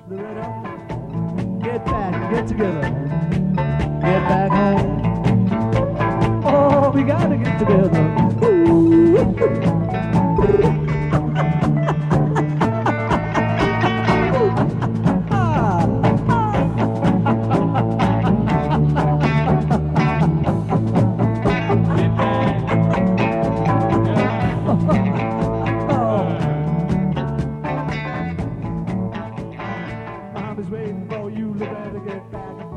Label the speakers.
Speaker 1: Loretta, get back, get together, get back home. Oh, we gotta get together. Mom is waiting for you, Loretta, get back.